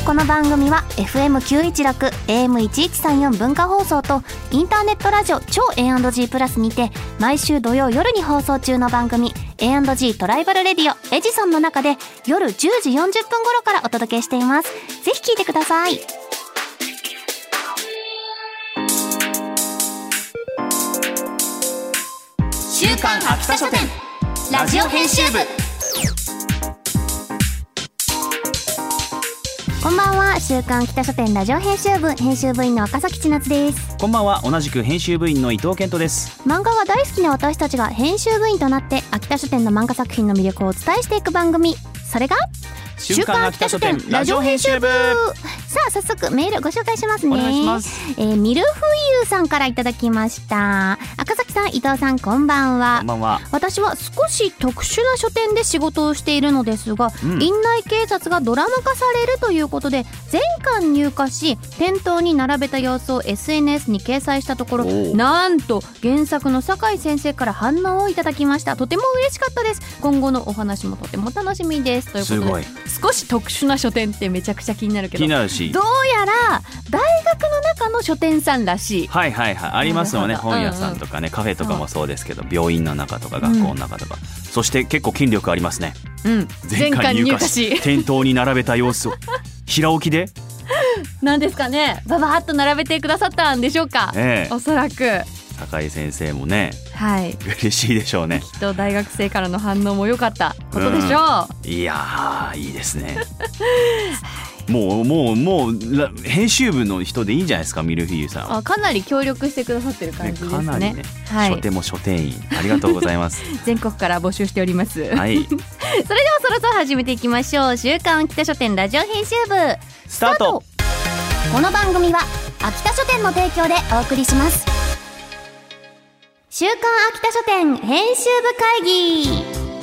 この番組は FM916 AM1134 文化放送とインターネットラジオ超 A&G プラスにて毎週土曜夜に放送中の番組 A&G トライバルレディオエジソンの中で夜10時40分頃からお届けしています。ぜひ聞いてください。 週刊秋田書店ラジオ編集部。 こんばんは。週刊北書店ラジオ編集部編集部員の赤崎千夏です。 こんばんは。同じく編集部員の伊藤健人です。 漫画が大好きな私たちが編集部員となって秋田書店の漫画作品の魅力をお伝えしていく番組、それが週刊秋田書店ラジオ編集部。 さあ早速メールご紹介しますね。 お願いします。 ミルフイユさんからいただきました。赤崎さん、伊藤さん、こんばんは。 こんばんは。 私は少し特殊な書店で仕事をしているのですが、院内警察がドラマ化されるということで全巻入荷し店頭に並べた様子を SNS に掲載したところ、なんと原作の酒井先生から反応をいただきました。とても嬉しかったです。今後のお話もとても楽しみです。ということで、少し特殊な書店ってめちゃくちゃ気になるけど、 気になるし、 どうやら大学の中の書店さんらしい。 はいはいはい、ありますよね。本屋さんとかね、カフェとかもそうですけど、病院の中とか学校の中とか、そして結構筋力ありますね。全巻入荷し店頭に並べた様子を平置きでなんですかね、ババーっと並べてくださったんでしょうか。おそらく酒井先生もね、嬉しいでしょうね。 きっと大学生からの反応も良かったことでしょう。 いやー、いいですね。もう編集部の人でいいんじゃないですか、ミルフィーユさん。 かなり協力してくださってる感じですね。 かなりね、書店も書店員ありがとうございます。 全国から募集しております。 はい。 それではそろそろ始めていきましょう。週刊秋田書店ラジオ編集部スタート。 この番組は秋田書店の提供でお送りします。週刊秋田書店編集部会議。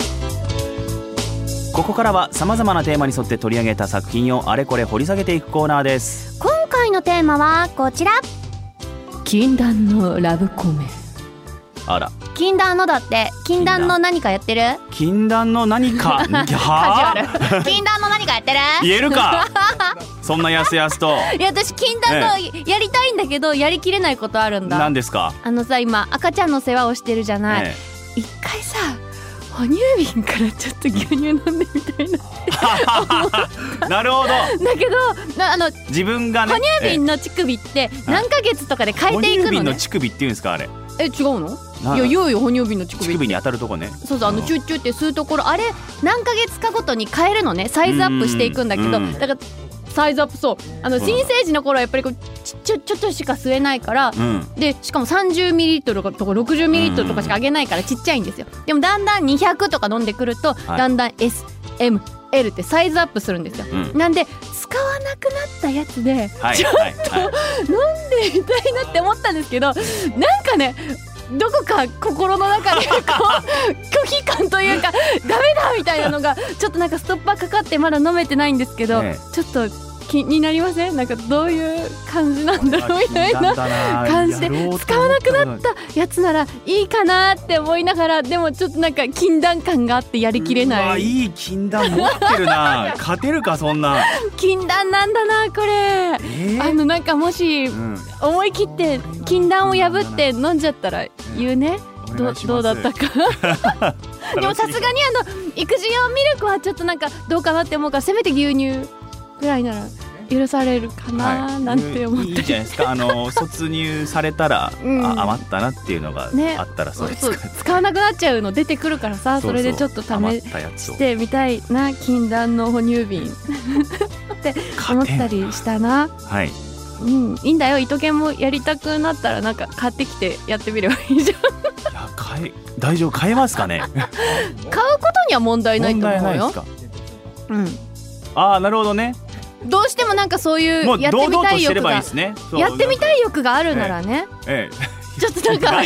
ここからはさまざまなテーマに沿って取り上げた作品をあれこれ掘り下げていくコーナーです。 今回のテーマはこちら、禁断のラブコメ。 あら、 禁断のだって。禁断の何かやってる？ 禁断の何かは禁断の何かやってる？ 言えるか。そんなやすやすと。 いや、私禁断のやりたいんだけどやりきれないことあるんだ。 何ですか？ さ、今赤ちゃんの世話をしてるじゃない。一回さ、哺乳瓶からちょっと牛乳飲んでみたいな。なるほど。だけど自分がね、 哺乳瓶の乳首って何ヶ月とかで変えていくのね。哺乳瓶の乳首って言うんですか、あれ。 違うの？いや、言うよ、哺乳瓶の乳首に当たるとこね。 そうそう、チュッチュって吸うところ、あれ何ヶ月かごとに変えるのね。サイズアップしていくんだけど、だからサイズアップ、そう、新生児の頃はやっぱりこうちょっとしか吸えないから、でしかも 30ml とか 60ml とかしかあげないからちっちゃいんですよ。でもだんだん200とか飲んでくると、だんだん S、M、L ってサイズアップするんですよ。なんで使わなくなったやつでちょっと飲んでみたいなって思ったんですけど、なんかね、どこか心の中でこう拒否感というかダメだみたいなのがちょっとなんかストッパーかかってまだ飲めてないんですけど、ちょっと気になりません？なんかどういう感じなんだろうみたいな感じで、使わなくなったやつならいいかなって思いながら、でもちょっとなんか禁断感があってやりきれない。 いい禁断持ってるな。勝てるか、そんな。 禁断なんだなこれ。なんかもし思い切って禁断を破って飲んじゃったら言うね。どうだったか。でもさすがに育児用ミルクはちょっとなんかどうかなって思うから、せめて牛乳ぐらいなら許されるかな、なんて思って。 いいじゃないですか。卒乳されたら、余ったなっていうのがあったら、それ使わなくなっちゃうの出てくるからさ、それでちょっと試してみたいな、禁断の哺乳瓶って思ったりしたな。 はい、 いいんだよ。糸犬もやりたくなったらなんか買ってきてやってみればいいじゃん。 いや、大丈夫、買えますかね。 買うことには問題ないと思うよ。 なるほどね。 どうしてもなんかそういうやってみたい欲が、やってみたい欲があるならね、ちょっとなんかない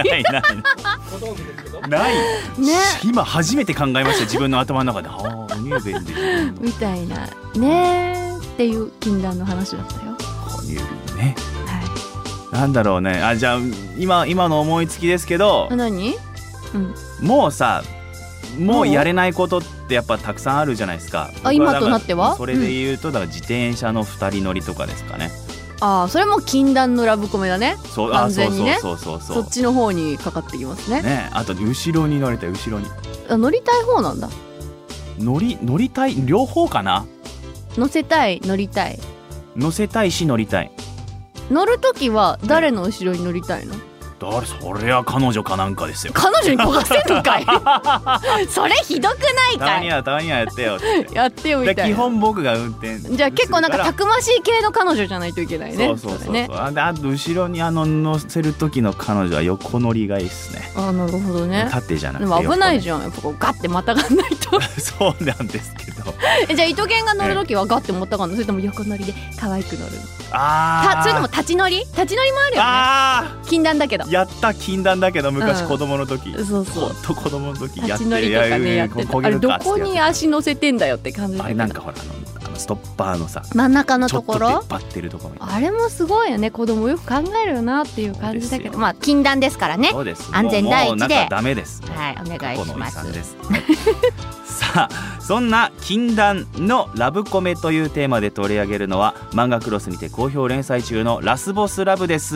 今初めて考えました、自分の頭の中で。哺乳瓶でみたいなねっていう禁断の話だったよ。 哺乳瓶ね。なんだろうね。じゃあ今の思いつきですけど、 何？ もうさ、もうやれないことっってやっぱたくさんあるじゃないですか。 今となってはそれで言うとだから自転車の2人乗りとかですかね。 それも禁断のラブコメだね。完全にね。 そっちの方にかかってきますね。 あと後ろに乗りたい。後ろに乗りたい方なんだ。 乗りたい両方かな。 乗せたい乗りたい。 乗せたいし乗りたい。 乗るときは誰の後ろに乗りたいの？ それは彼女かなんかですよ。 彼女に焦がせんのかいそれひどくないかい。 たまにはやってよってやってよみたいな。 基本僕が運転。 じゃあ結構なんかたくましい系の彼女じゃないといけないね。 そうあと後ろに乗せる時の彼女は横乗りがいいっすね。 なるほどね。 縦じゃなくてでも危ないじゃん。やっぱこうガッてまたがんないとそうなんですけどじゃあ糸犬が乗る時はガッてまたがんの？それとも横乗りで可愛く乗るの？それとも立ち乗りもあるよね。禁断だけど。 禁断だけど昔子供の時、 そうほんと子供の時やって立ち乗りとかねやってた。あれどこに足乗せてんだよって感じだけど。 あれなんかほらストッパーのさ真ん中のところちょっと出っ張ってるところ。 あれもすごいよね。子供よく考えるよなっていう感じだけど、禁断ですからね。 そうです。 安全第一で。 もうなんかダメです。 はい、お願いします。 さあそんな禁断のラブコメというテーマで取り上げるのは漫画クロスにて好評連載中のラスボスラブです。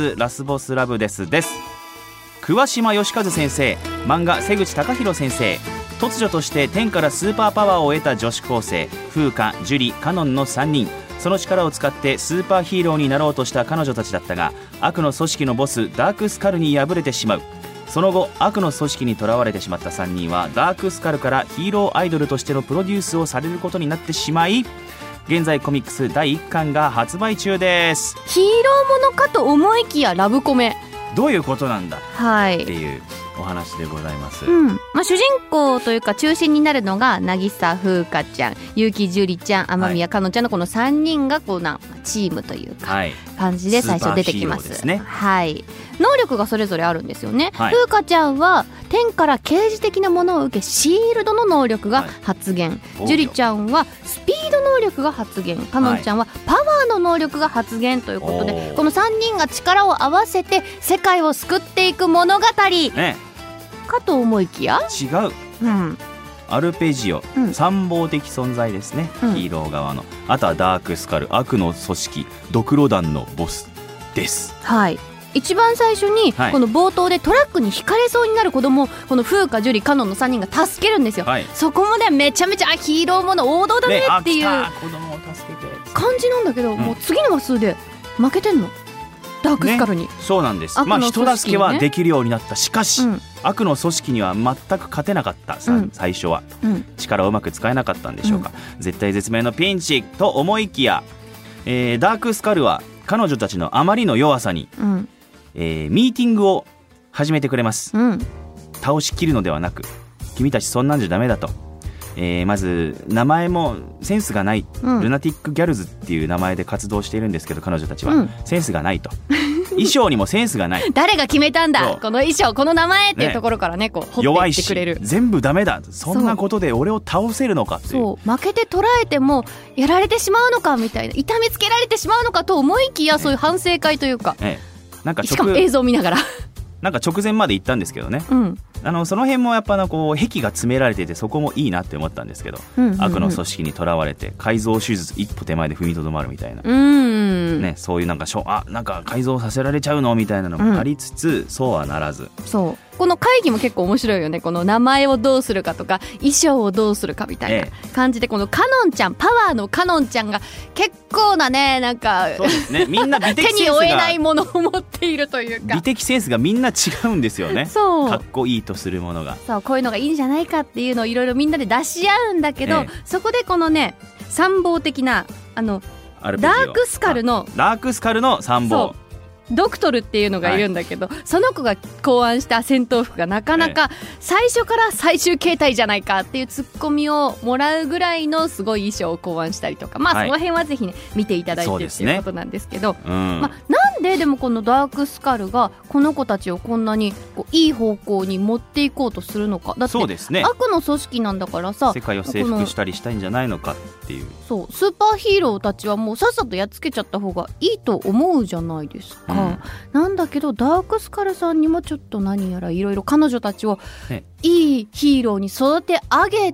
桑島義和先生、漫画瀬口貴弘先生、突如として天からスーパーパワーを得た女子高生風花、樹里、カノンの3人。その力を使ってスーパーヒーローになろうとした彼女たちだったが、悪の組織のボスダークスカルに敗れてしまう。その後悪の組織にとらわれてしまった3人はダークスカルからヒーローアイドルとしてのプロデュースをされることになってしまい、現在コミックス第1巻が発売中です。 ヒーローものかと思いきやラブコメ。 どういうことなんだ、 はい、 っていうお話でございます。 主人公というか中心になるのが渚風花ちゃん、結城樹里ちゃん、雨宮かのちゃんのこの3人がこうチームというか感じで最初出てきます。能力がそれぞれあるんですよね。風花ちゃんは天から啓示的なものを受けシールドの能力が発現、樹里ちゃんはスピード能力が発現、かのんちゃんはパワーの能力が発現ということで、この3人が力を合わせて世界を救っていく物語、かと思いきや違う、アルペジオ、参謀的存在ですね、ヒーロー側の。あとはダークスカル、悪の組織ドクロ団のボスです。 一番最初にこの冒頭でトラックにひかれそうになる子供をこの風花、樹里、カノンの3人が助けるんですよ。そこまでめちゃめちゃヒーローもの王道だねっていう感じなんだけど、もう次の話数で負けてんの、ダークスカルに。 そうなんです。人助けはできるようになった。しかし、悪の組織には全く勝てなかった。最初は、力をうまく使えなかったんでしょうか。絶対絶命のピンチと思いきや、ダークスカルは彼女たちのあまりの弱さに、ミーティングを始めてくれます。倒しきるのではなく、君たちそんなんじゃダメだと。まず名前もセンスがない、ルナティックギャルズっていう名前で活動しているんですけど、彼女たちは、センスがないと衣装にもセンスがない誰が決めたんだこの衣装、この名前っていうところからね、こう掘っていってくれる。 弱いし全部ダメだ、そんなことで俺を倒せるのかっていう。 そう負けて捉えてもやられてしまうのかみたいな、痛めつけられてしまうのかと思いきや、そういう反省会というか、 なんかしかも映像を見ながらなんか直前まで行ったんですけどね、その辺もやっぱこう壁が詰められてて、そこもいいなって思ったんですけど、悪の組織にとらわれて改造手術一歩手前で踏みとどまるみたいな、そういうなんか改造させられちゃうのみたいなのもありつつ、そうはならず。 そうこの会議も結構面白いよね。この名前をどうするかとか衣装をどうするかみたいな感じで、このカノンちゃん、パワーのカノンちゃんが結構なね、なんかそうですね、みんな美的センスが手に負えないものを持っているというか、 美的センスがみんな違うんですよね。 そうかっこいいとするものが、 そうこういうのがいいんじゃないかっていうのをいろいろみんなで出し合うんだけど、そこでこのね参謀的なダークスカルの参謀ドクトルっていうのがいるんだけど、その子が考案した戦闘服がなかなか最初から最終形態じゃないかっていうツッコミをもらうぐらいのすごい衣装を考案したりとか、その辺はぜひね見ていただいてっていうことなんですけど、なんででもこのダークスカルがこの子たちをこんなにいい方向に持っていこうとするのか。だって悪の組織なんだからさ、 世界を征服したりしたいんじゃないのかっていう。 そうスーパーヒーローたちはもうさっさとやっつけちゃった方がいいと思うじゃないですか。なんだけどダークスカルさんにもちょっと何やらいろいろ彼女たちをいいヒーローに育て上げ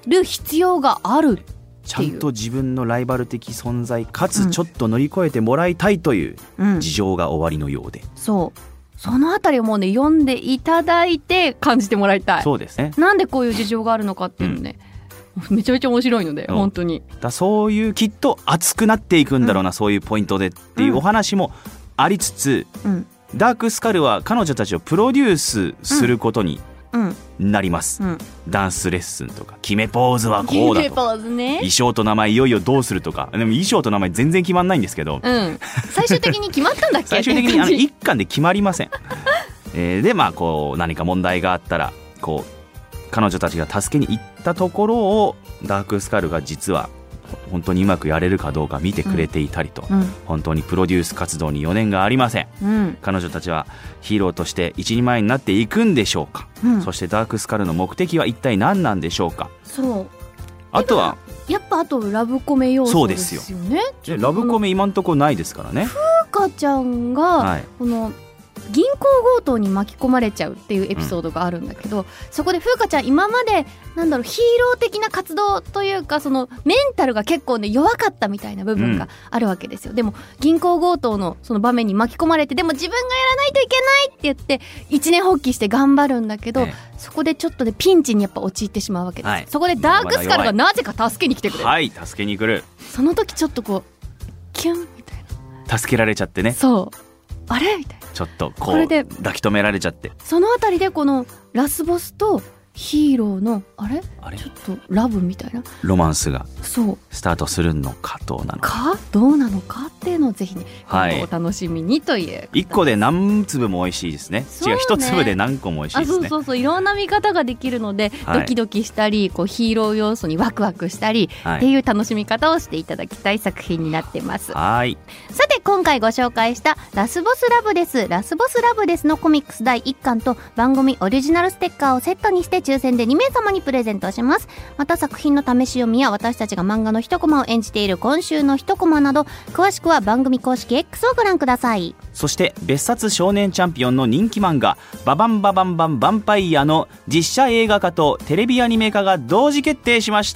る必要がある。 ちゃんと自分のライバル的存在かつちょっと乗り越えてもらいたいという事情がおありのようで、 そのあたりをもうね読んでいただいて感じてもらいたい。 そうですね。 なんでこういう事情があるのかっていうのね、めちゃめちゃ面白いので、本当にそういうきっと熱くなっていくんだろうな、そういうポイントでっていうお話もありつつ、ダークスカルは彼女たちをプロデュースすることになります、ダンスレッスンとか決めポーズはこうだとか、衣装と名前いよいよどうするとか。でも衣装と名前全然決まんないんですけど、 最終的に決まったんだっけ最終的に一巻で決まりませんでこう何か問題があったらこう彼女たちが助けに行ったところをダークスカルが実は本当にうまくやれるかどうか見てくれていたりと、本当にプロデュース活動に余念がありません、彼女たちはヒーローとして一人前になっていくんでしょうか、そしてダークスカルの目的は一体何なんでしょうか。あとはやっぱラブコメ要素ですよね。 ラブコメ今んとこないですからね。 風花ちゃんがこの銀行強盗に巻き込まれちゃうっていうエピソードがあるんだけど、そこで風花ちゃん今までヒーロー的な活動というかそのメンタルが結構ね弱かったみたいな部分があるわけですよ、でも銀行強盗のその場面に巻き込まれて、でも自分がやらないといけないって言って一年発起して頑張るんだけど、そこでちょっとでピンチにやっぱ陥ってしまうわけです、そこでダークスカルがなぜか助けに来てくれる、 助けに来る。 その時ちょっとこうキュンみたいな、助けられちゃってね、 あれみたいな、 ちょっとこう抱き留められちゃって、 そのあたりでこのラスボスとヒーローのちょっとラブみたいなロマンスがスタートするのかどうなのかっていうのをぜひね、お楽しみにという。 1個で何粒も美味しいですね。違う、1粒で何個も美味しいですね。 いろんな見方ができるので、ドキドキしたりこうヒーロー要素にワクワクしたりっていう楽しみ方をしていただきたい作品になってます。さて今回ご紹介したラスボスラブですのコミックス第1巻と番組オリジナルステッカーをセットにして抽選で2名様にプレゼントします。また作品の試し読みや私たちが漫画の一コマを演じている今週の一コマなど詳しくは番組公式 X をご覧ください。 そして別冊少年チャンピオンの人気漫画ババンババンバンヴァンパイアの実写映画化とテレビアニメ化が同時決定しました。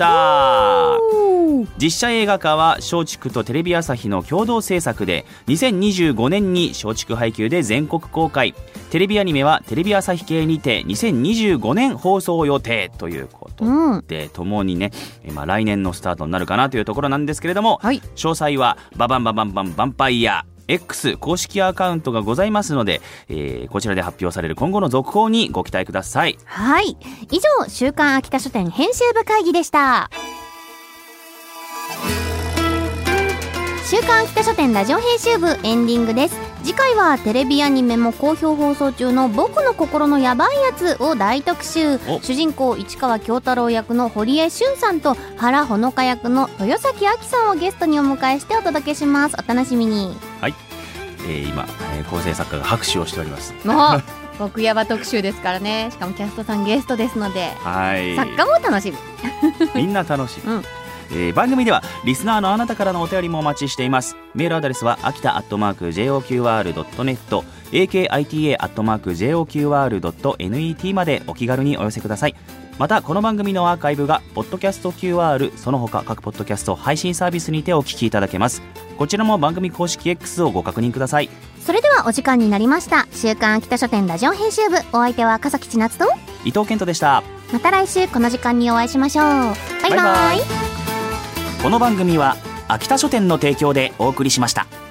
実写映画化は松竹とテレビ朝日の共同制作で2025年に松竹配給で全国公開、テレビアニメはテレビ朝日系にて2025年放送予定ということで、ともにね、来年のスタートになるかなというところなんですけれども、詳細はババンババンバンヴァンパイアX 公式アカウントがございますので、こちらで発表される今後の続報にご期待ください。 以上週刊秋田書店編集部会議でした。週刊秋田書店ラジオ編集部エンディングです。次回はテレビアニメも好評放送中の僕の心のヤバいやつを大特集。主人公市川京太郎役の堀江俊さんと原ほのか役の豊崎亜紀さんをゲストにお迎えしてお届けします。お楽しみに。 今、構成作家が拍手をしております。 僕ヤバ特集ですからね。しかもキャストさんゲストですので、作家も楽しみみんな楽しみ、番組ではリスナーのあなたからのお便りもお待ちしています。メールアドレスは秋田@joqr.net akita@joqr.net までお気軽にお寄せください。またこの番組のアーカイブがポッドキャスト QR その他各ポッドキャスト配信サービスにてお聞きいただけます。こちらも番組公式 X をご確認ください。 それではお時間になりました。週刊秋田書店ラジオ編集部、お相手は笠木千夏と伊藤健人でした。 また来週この時間にお会いしましょう。バイバイ。 この番組は秋田書店の提供でお送りしました。